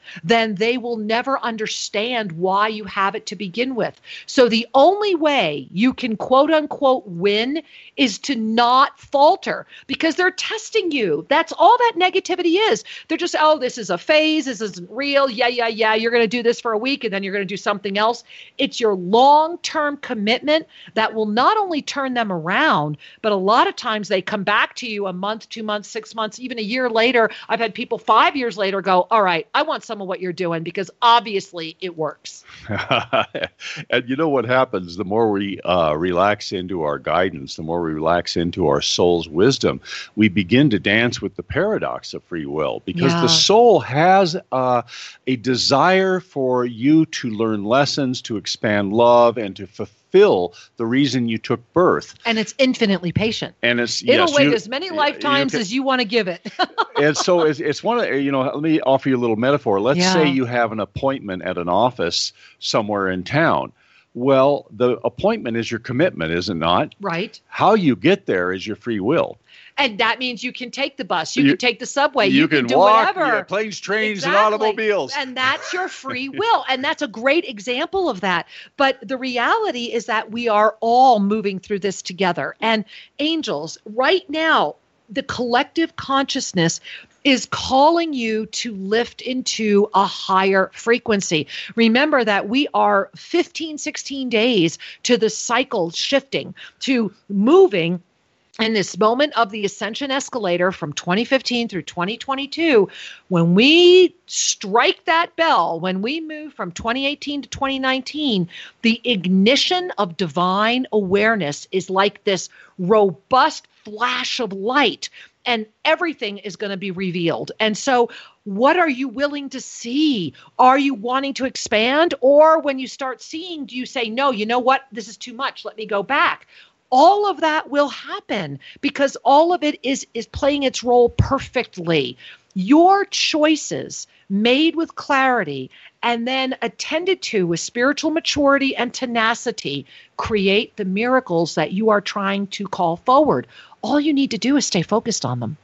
then they will never understand why you have it to begin with. So the only way you can quote unquote win is to not falter, because they're testing you. That's all that negativity is. They're just, oh, this is a phase. This isn't real. Yeah, yeah, yeah. You're going to do this for a week and then you're going to do something else. It's your long-term commitment that will not only turn them around, but a lot of times they come back to you a month, two months, six months, even a year later. I've had people five years later go, all right, I want some of what you're doing because obviously it works. And you know what happens? The more we uh, relax into our guidance, the more we relax into our soul's wisdom, we begin to dance with the paradox of free will, because Yeah. the soul has uh, a desire for you to learn lessons, to expand love, and to fulfill the reason you took birth. And it's infinitely patient. And it's It'll yes, wait you- as many you lifetimes can- as you want to give it. And so it's, it's one of, you know, let me offer you a little metaphor. Let's Yeah. say you have an appointment at an office somewhere in town. Well, the appointment is your commitment, is it not? Right. How you get there is your free will. And that means you can take the bus, you, You- can take the subway, you, you, can, do walk, whatever. yeah, planes, trains, Exactly. and automobiles. And that's your free will. And that's a great example of that. But the reality is that we are all moving through this together. And angels, right now, the collective consciousness is calling you to lift into a higher frequency. Remember that we are fifteen, sixteen days to the cycle shifting, to moving in this moment of the ascension escalator from twenty fifteen through twenty twenty-two. When we strike that bell, when we move from twenty eighteen to twenty nineteen, the ignition of divine awareness is like this robust flash of light, and everything is going to be revealed. And so what are you willing to see? Are you wanting to expand? Or when you start seeing, do you say, no, you know what? This is too much. Let me go back. All of that will happen because all of it is, is playing its role perfectly. Your choices made with clarity and then attended to with spiritual maturity and tenacity create the miracles that you are trying to call forward. All you need to do is stay focused on them.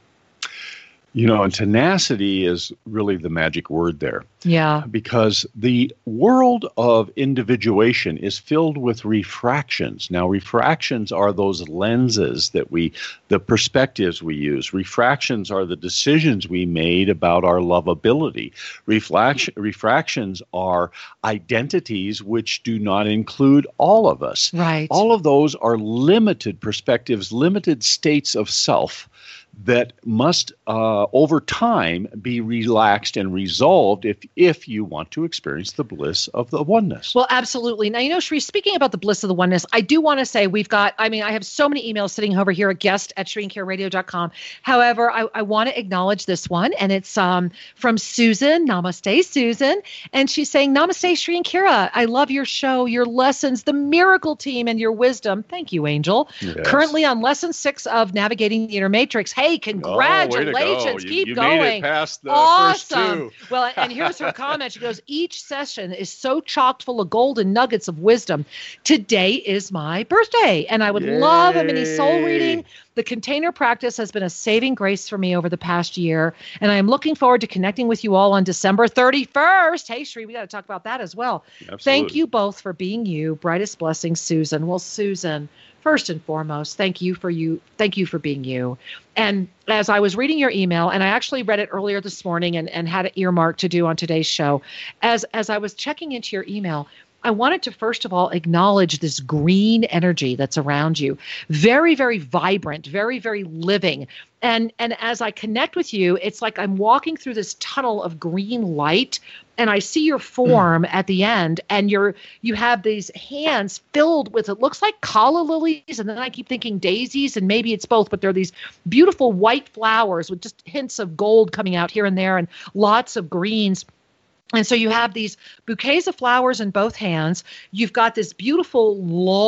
You know, and tenacity is really the magic word there. Yeah. Because the world of individuation is filled with refractions. Now, refractions are those lenses that we, the perspectives we use. Refractions are the decisions we made about our lovability. Reflection, refractions are identities which do not include all of us. Right. All of those are limited perspectives, limited states of self that must, uh, over time, be relaxed and resolved if if you want to experience the bliss of the oneness. Well, absolutely. Now, you know, Sheree, speaking about the bliss of the oneness, I do want to say we've got, I mean, I have so many emails sitting over here at guest at sheree and kira radio dot com. However, I, I want to acknowledge this one, and it's um, from Susan. Namaste, Susan. And she's saying, Namaste, Sheree and Kira. I love your show, your lessons, the miracle team, and your wisdom. Thank you, Angel. Yes. Currently on lesson six of Navigating the Inner Matrix. Hey, congratulations. Oh, way to go. Keep you, you going. made it past the Awesome. first two. Well, and here's her comment. She goes, each session is so chocked full of golden nuggets of wisdom. Today is my birthday, and I would love a mini soul Yay. reading. The container practice has been a saving grace for me over the past year, and I am looking forward to connecting with you all on December thirty-first. Hey, Sheree, we got to talk about that as well. Absolutely. Thank you both for being you. Brightest blessings, Susan. Well, Susan, first and foremost, thank you for you. Thank you for being you. And as I was reading your email, and I actually read it earlier this morning and, and had an earmark to do on today's show, as as I was checking into your email, I wanted to first of all acknowledge this green energy that's around you. Very, very vibrant, very, very living. And and as I connect with you, it's like I'm walking through this tunnel of green light, and I see your form mm. at the end, and you're you have these hands filled with, it looks like calla lilies, and then I keep thinking daisies, and maybe it's both, but they're these beautiful white flowers with just hints of gold coming out here and there and lots of greens. And so you have these bouquets of flowers in both hands. You've got this beautiful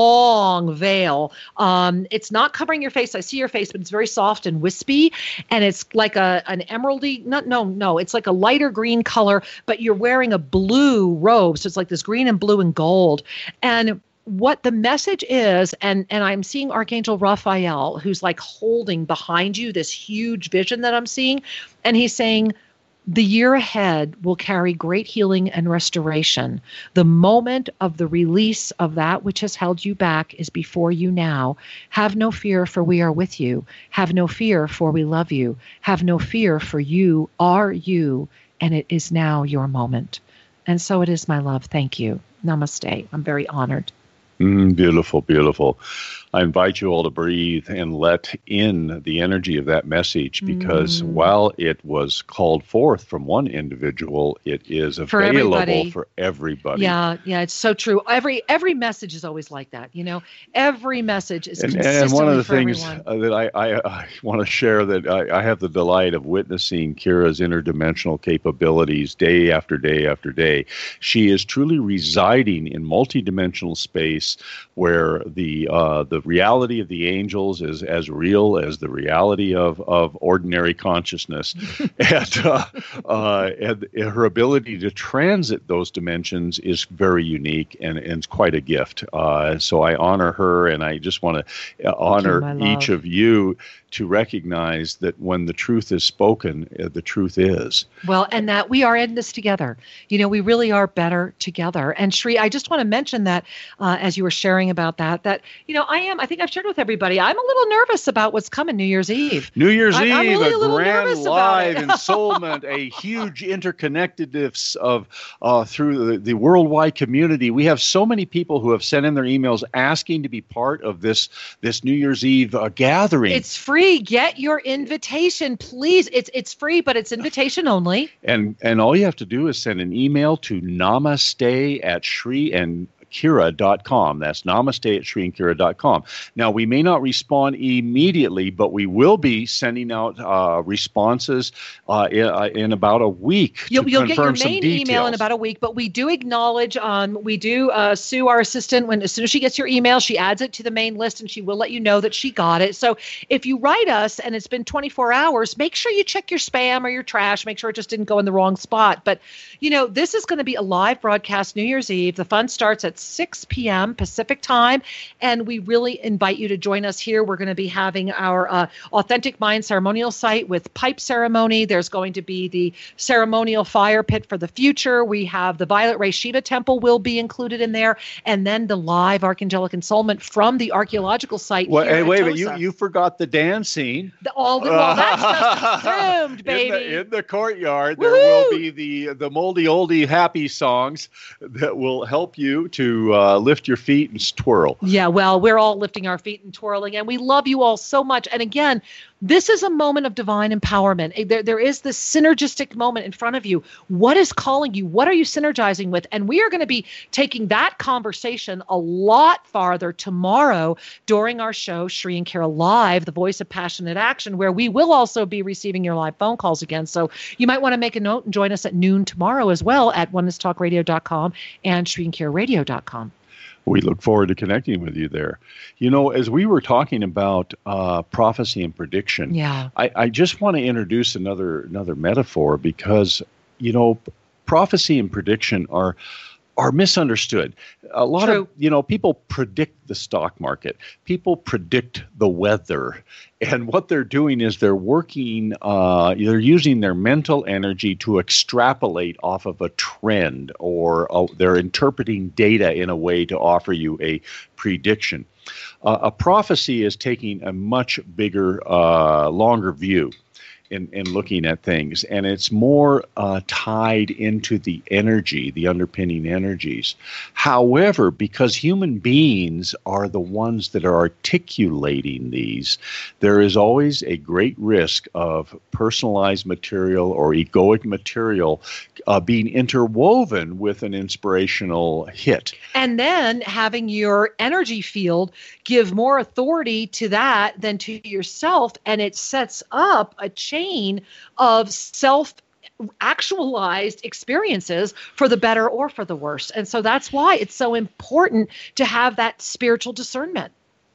long veil. Um, it's not covering your face. I see your face, but it's very soft and wispy. And it's like a an emeraldy, no, no, no. It's like a lighter green color, but you're wearing a blue robe. So it's like this green and blue and gold. And what the message is, and, and I'm seeing Archangel Raphael, who's like holding behind you this huge vision that I'm seeing. And he's saying, The year ahead will carry great healing and restoration. The moment of the release of that which has held you back is before you now. Have no fear, for we are with you. Have no fear, for we love you. Have no fear, for you are you, and it is now your moment. And so it is, my love. Thank you. Namaste. I'm very honored. Mm, beautiful, beautiful. I invite you all to breathe and let in the energy of that message, because mm. while it was called forth from one individual, it is for available everybody. for everybody. Yeah, yeah, it's so true. Every every message is always like that. You know, every message is and, consistently and one of the for things everyone. that I, I, I want to share, that I, I have the delight of witnessing Kira's interdimensional capabilities day after day after day. She is truly residing in multidimensional space, where the uh, the reality of the angels is as real as the reality of, of ordinary consciousness. and, uh, uh, and her ability to transit those dimensions is very unique and, and it's quite a gift. Uh, so I honor her, and I just want to honor you, each of you to recognize that when the truth is spoken, uh, the truth is. Well, and that we are in this together. You know, we really are better together. And Sri, I just want to mention that uh, as you were sharing about that, that, you know, I am, I think I've shared with everybody, I'm a little nervous about what's coming New Year's Eve. New Year's I, Eve, I'm really a, a little grand nervous live about it. ensoulment, a huge interconnectedness of uh, through the, the worldwide community. We have so many people who have sent in their emails asking to be part of this, this New Year's Eve uh, gathering. It's free. Get your invitation, please. It's it's free, but it's invitation only. And and all you have to do is send an email to namaste at Sri and Kira dot com. That's namaste at Sri and Kira dot com. Now, we may not respond immediately, but we will be sending out uh, responses uh, in, uh, in about a week. You'll, to you'll get your confirm main some email in about a week, but we do acknowledge, um, we do, uh, Sue, our assistant, when as soon as she gets your email, she adds it to the main list and she will let you know that she got it. So if you write us and it's been twenty-four hours, make sure you check your spam or your trash, make sure it just didn't go in the wrong spot. But, you know, this is going to be a live broadcast New Year's Eve. The fun starts at six p.m. Pacific time, and we really invite you to join us here. We're going to be having our uh, Authentic Mind ceremonial site with pipe ceremony. There's going to be the ceremonial fire pit for the future. We have the Violet Ray Shiva Temple will be included in there, and then the live Archangelic Ensoulment from the archaeological site. Well, here hey, at wait a minute, you, Tosa. you forgot the dance scene. The, all the, well, that's just assumed, baby. In the, in the courtyard, there Woo-hoo! will be the the moldy oldie happy songs that will help you to uh, lift your feet and twirl. Yeah, well, we're all lifting our feet and twirling, and we love you all so much. And again, this is a moment of divine empowerment. There, there is this synergistic moment in front of you. What is calling you? What are you synergizing with? And we are going to be taking that conversation a lot farther tomorrow during our show, Sri and Kira Live, the Voice of Passionate Action, where we will also be receiving your live phone calls again. So you might want to make a note and join us at noon tomorrow as well at oneness talk radio dot com and Sri and Kira radio dot com. We look forward to connecting with you there. You know, as we were talking about uh, prophecy and prediction, yeah. I, I just want to introduce another another metaphor, because, you know, prophecy and prediction are are misunderstood. A lot True. of, you know, people predict the stock market. People predict the weather. And what they're doing is they're working, uh, they're using their mental energy to extrapolate off of a trend, or uh, they're interpreting data in a way to offer you a prediction. Uh, a prophecy is taking a much bigger, uh, longer view in, in looking at things, and it's more uh, tied into the energy, the underpinning energies. However, because human beings are the ones that are articulating these, there is always a great risk of personalized material or egoic material uh, being interwoven with an inspirational hit. And then having your energy field give more authority to that than to yourself, and it sets up a chain of self actualized experiences for the better or for the worse. And so that's why it's so important to have that spiritual discernment.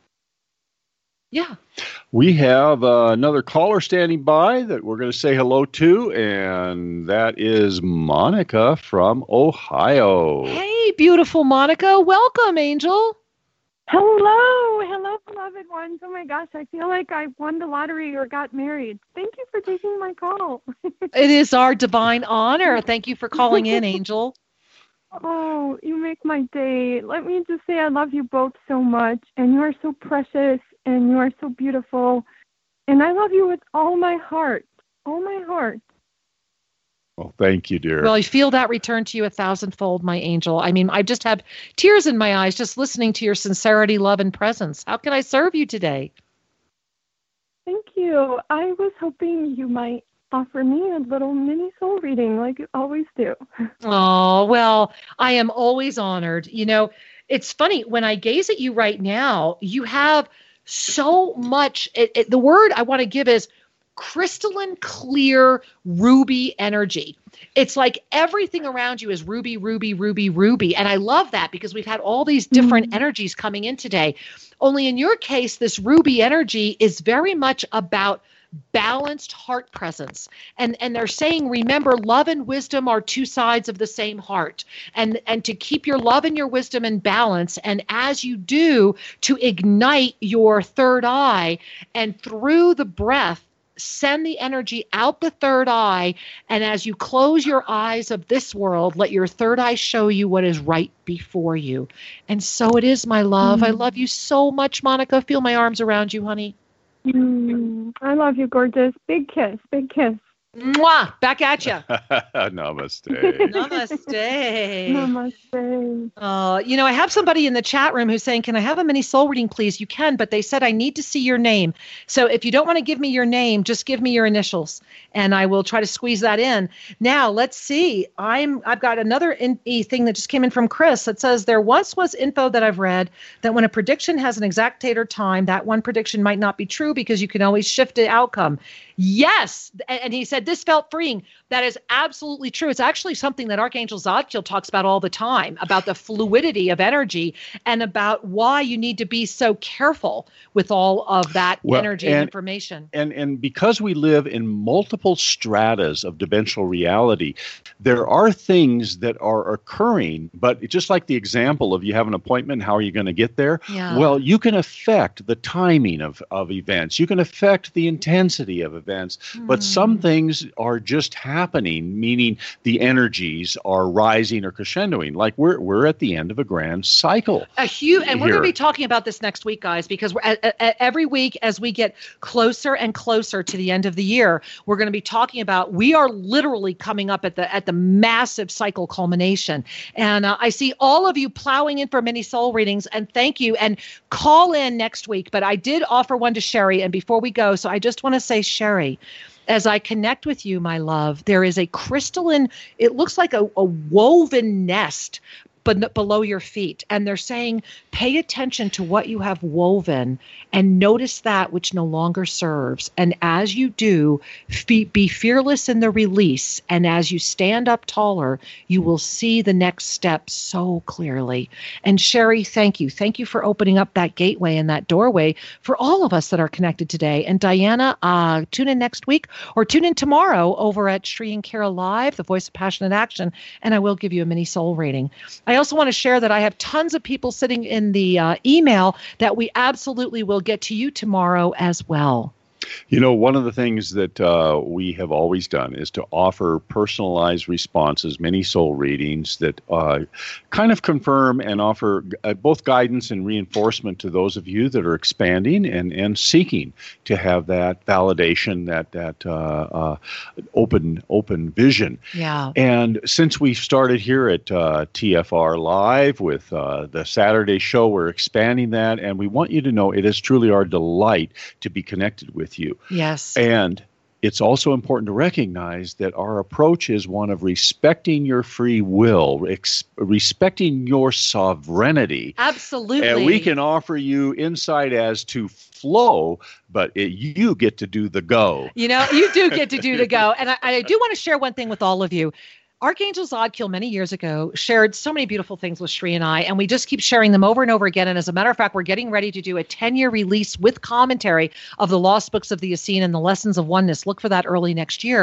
Yeah. We have uh, another caller standing by that we're going to say hello to, and that is Monica from Ohio. Hey, beautiful Monica. Welcome, Angel. Hello, hello, beloved ones. Oh my gosh, I feel like I won the lottery or got married. Thank you for taking my call. It is our divine honor. Thank you for calling in, Angel. Oh, you make my day. Let me just say I love you both so much, and you are so precious, and you are so beautiful, and I love you with all my heart, all my heart. Well, thank you, dear. Well, I feel that return to you a thousandfold, my angel. I mean, I just have tears in my eyes just listening to your sincerity, love, and presence. How can I serve you today? Thank you. I was hoping you might offer me a little mini soul reading like you always do. Oh, well, I am always honored. You know, it's funny, when I gaze at you right now, you have so much. It, it, the word I want to give is crystalline clear ruby energy. It's like everything around you is ruby, ruby, ruby, ruby. And I love that because we've had all these different mm-hmm. energies coming in today. Only in your case, this ruby energy is very much about balanced heart presence. And and they're saying, remember, love and wisdom are two sides of the same heart. And and to keep your love and your wisdom in balance. And as you do, to ignite your third eye, and through the breath, send the energy out the third eye. And as you close your eyes of this world, let your third eye show you what is right before you. And so it is, my love. Mm. I love you so much, Monica. Feel my arms around you, honey. Mm, I love you, gorgeous. Big kiss, big kiss. Mwah! Back at you. Namaste. Namaste. Namaste. Uh, you know, I have somebody in the chat room who's saying, can I have a mini soul reading, please? You can, but they said I need to see your name. So if you don't want to give me your name, just give me your initials, and I will try to squeeze that in. Now, let's see. I'm, I've got another in, e thing that just came in from Chris that says, there once was info that I've read that when a prediction has an exact date or time, that one prediction might not be true because you can always shift the outcome. Yes. And he said, this felt freeing. That is absolutely true. It's actually something that Archangel Zadkiel talks about all the time, about the fluidity of energy and about why you need to be so careful with all of that well, energy and, and information. And, and because we live in multiple stratas of dimensional reality, there are things that are occurring, but just like the example of you have an appointment, how are you going to get there? Yeah. Well, you can affect the timing of, of events. You can affect the intensity of events, mm. but some things are just happening, meaning the energies are rising or crescendoing. Like we're we're at the end of a grand cycle. A huge, and we're going to be talking about this next week, guys, because we're at, at, every week as we get closer and closer to the end of the year, we're going to be talking about, we are literally coming up at the at the massive cycle culmination. And uh, I see all of you plowing in for mini soul readings, and thank you. And call in next week. But I did offer one to Sherry, and before we go, so I just want to say, Sherry, as I connect with you, my love, there is a crystalline, it looks like a, a woven nest but below your feet. And they're saying, pay attention to what you have woven and notice that which no longer serves. And as you do, fe- be fearless in the release. And as you stand up taller, you will see the next step so clearly. And Sherry, thank you. Thank you for opening up that gateway and that doorway for all of us that are connected today. And Diana, uh, tune in next week or tune in tomorrow over at Sri and Kira Live, the voice of passionate action. And I will give you a mini soul reading. I also want to share that I have tons of people sitting in the uh, email that we absolutely will get to you tomorrow as well. You know, one of the things that uh, we have always done is to offer personalized responses, mini soul readings that uh, kind of confirm and offer uh, both guidance and reinforcement to those of you that are expanding and, and seeking to have that validation, that that uh, uh, open open vision. Yeah. And since we started here at uh, T F R Live with uh, the Saturday show, we're expanding that, and we want you to know it is truly our delight to be connected with you. Yes. And it's also important to recognize that our approach is one of respecting your free will, ex- respecting your sovereignty. Absolutely. And we can offer you insight as to flow, but it, you get to do the go. You know, you do get to do the go. And I, I do want to share one thing with all of you. Archangel Zadkiel many years ago shared so many beautiful things with Sri and I, and we just keep sharing them over and over again. And as a matter of fact, we're getting ready to do a ten-year release with commentary of the Lost Books of the Essene and the Lessons of Oneness. Look for that early next year.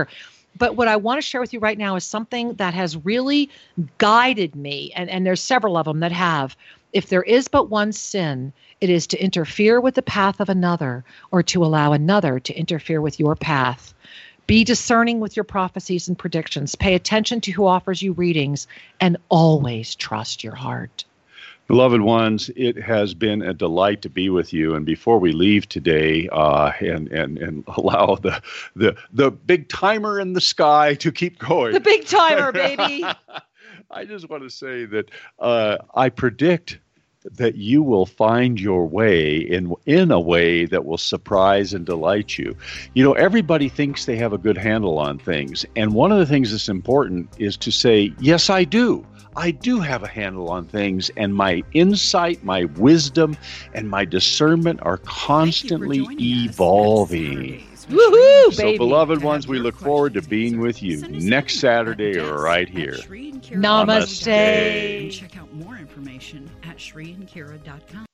But what I want to share with you right now is something that has really guided me, and, and there's several of them that have. If there is but one sin, it is to interfere with the path of another or to allow another to interfere with your path. Be discerning with your prophecies and predictions. Pay attention to who offers you readings, and always trust your heart. Beloved ones, it has been a delight to be with you. And before we leave today, uh, and and and allow the the the big timer in the sky to keep going, the big timer, baby. I just want to say that uh, I predict that you will find your way in in a way that will surprise and delight you. You know, everybody thinks they have a good handle on things, and one of the things that's important is to say, "Yes, I do. I do have a handle on things, and my insight, my wisdom, and my discernment are constantly evolving." Woohoo, so, baby. beloved ones, we look forward to being with you next Saturday right here. Namaste. Namaste. Check out more information at Shri and Kira dot com.